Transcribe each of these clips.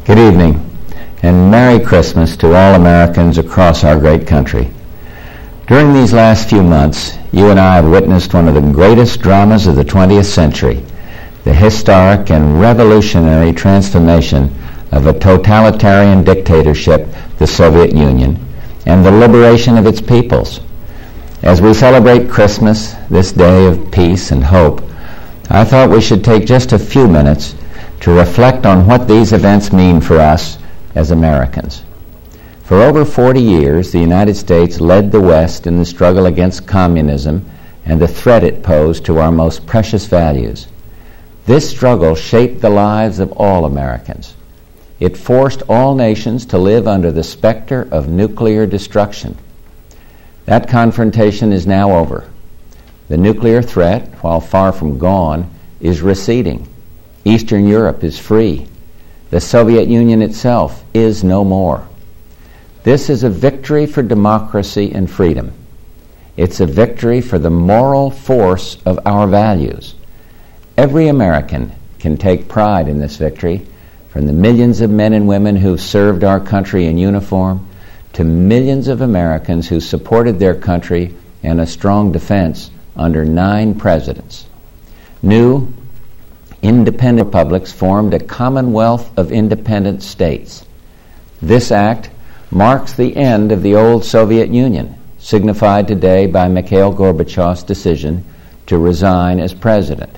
Good evening, and Merry Christmas to all Americans across our great country. During these last few months, you and I have witnessed one of the greatest dramas of the 20th century, the historic and revolutionary transformation of a totalitarian dictatorship, the Soviet Union, and the liberation of its peoples. As we celebrate Christmas, this day of peace and hope, I thought we should take just a few minutes to reflect on what these events mean for us as Americans. For over 40 years, the United States led the West in the struggle against communism and the threat it posed to our most precious values. This struggle shaped the lives of all Americans. It forced all nations to live under the specter of nuclear destruction. That confrontation is now over. The nuclear threat, while far from gone, is receding. Eastern Europe is free. The Soviet Union itself is no more. This is a victory for democracy and freedom. It's a victory for the moral force of our values. Every American can take pride in this victory, from the millions of men and women who've served our country in uniform to millions of Americans who supported their country and a strong defense under 9 presidents. New, independent republics formed a Commonwealth of Independent States. This act marks the end of the old Soviet Union, signified today by Mikhail Gorbachev's decision to resign as president.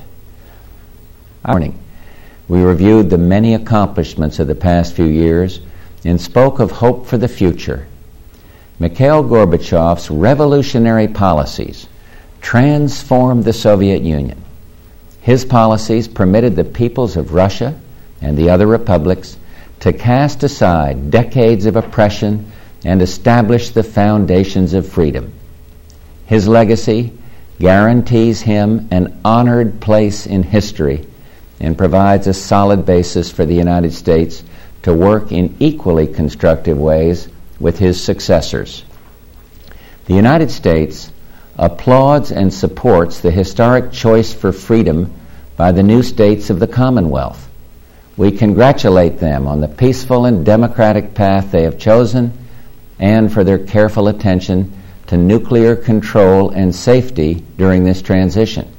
Morning, we reviewed the many accomplishments of the past few years and spoke of hope for the future. Mikhail Gorbachev's revolutionary policies transformed the Soviet Union. His policies permitted the peoples of Russia and the other republics to cast aside decades of oppression and establish the foundations of freedom. His legacy guarantees him an honored place in history and provides a solid basis for the United States to work in equally constructive ways with his successors. The United States applauds and supports the historic choice for freedom by the new states of the Commonwealth. We congratulate them on the peaceful and democratic path they have chosen and for their careful attention to nuclear control and safety during this transition.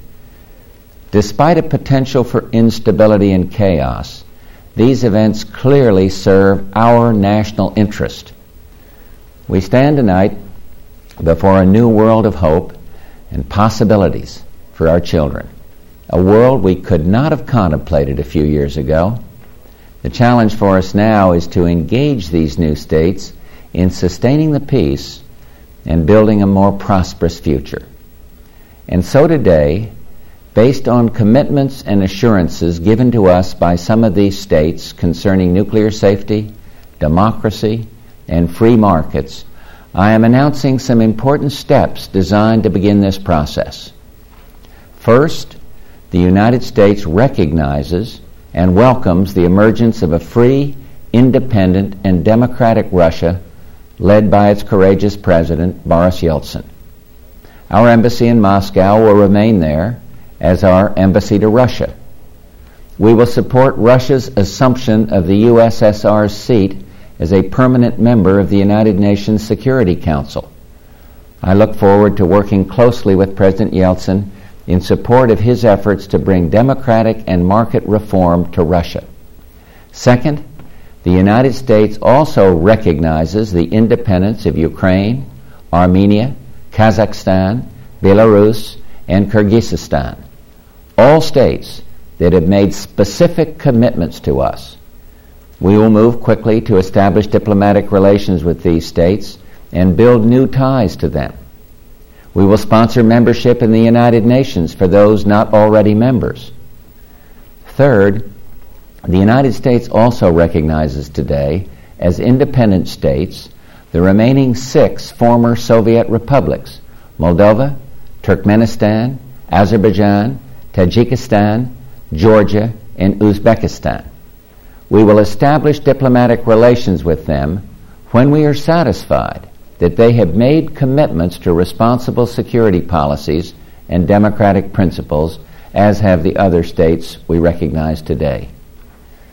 Despite a potential for instability and chaos, these events clearly serve our national interest. We stand tonight before a new world of hope and possibilities for our children, a world we could not have contemplated a few years ago. The challenge for us now is to engage these new states in sustaining the peace and building a more prosperous future. And so today, based on commitments and assurances given to us by some of these states concerning nuclear safety, democracy, and free markets, I am announcing some important steps designed to begin this process. First, the United States recognizes and welcomes the emergence of a free, independent, and democratic Russia led by its courageous president, Boris Yeltsin. Our embassy in Moscow will remain there as our embassy to Russia. We will support Russia's assumption of the USSR's seat as a permanent member of the United Nations Security Council. I look forward to working closely with President Yeltsin in support of his efforts to bring democratic and market reform to Russia. Second, the United States also recognizes the independence of Ukraine, Armenia, Kazakhstan, Belarus, and Kyrgyzstan, all states that have made specific commitments to us. We will move quickly to establish diplomatic relations with these states and build new ties to them. We will sponsor membership in the United Nations for those not already members. Third, the United States also recognizes today as independent states the remaining 6 former Soviet republics: Moldova, Turkmenistan, Azerbaijan, Tajikistan, Georgia, and Uzbekistan. We will establish diplomatic relations with them when we are satisfied that they have made commitments to responsible security policies and democratic principles, as have the other states we recognize today.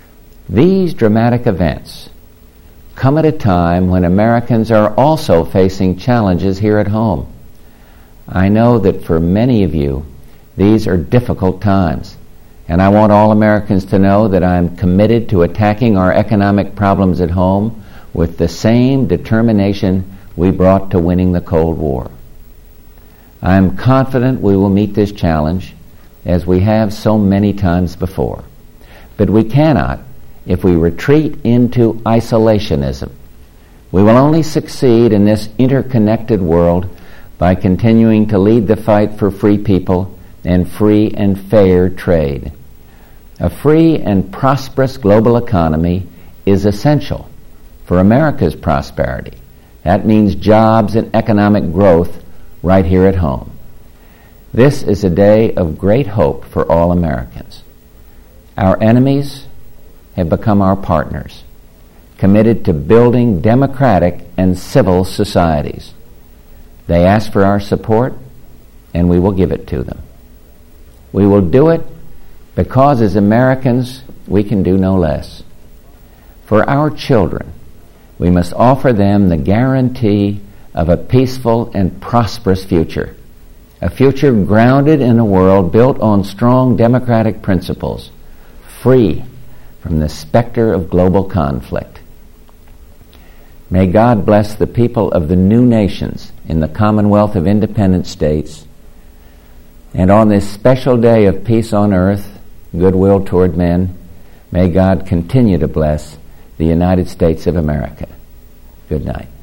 These dramatic events come at a time when Americans are also facing challenges here at home. I know that for many of you, these are difficult times, and I want all Americans to know that I'm committed to attacking our economic problems at home with the same determination we brought to winning the Cold War. I am confident we will meet this challenge, as we have so many times before. But we cannot if we retreat into isolationism. We will only succeed in this interconnected world by continuing to lead the fight for free people and free and fair trade. A free and prosperous global economy is essential for America's prosperity. That means jobs and economic growth right here at home. This is a day of great hope for all Americans. Our enemies have become our partners, committed to building democratic and civil societies. They ask for our support, and we will give it to them. We will do it because as Americans, we can do no less. For our children, we must offer them the guarantee of a peaceful and prosperous future, a future grounded in a world built on strong democratic principles, free from the specter of global conflict. May God bless the people of the new nations in the Commonwealth of Independent States, and on this special day of peace on earth, goodwill toward men, may God continue to bless the United States of America. Good night.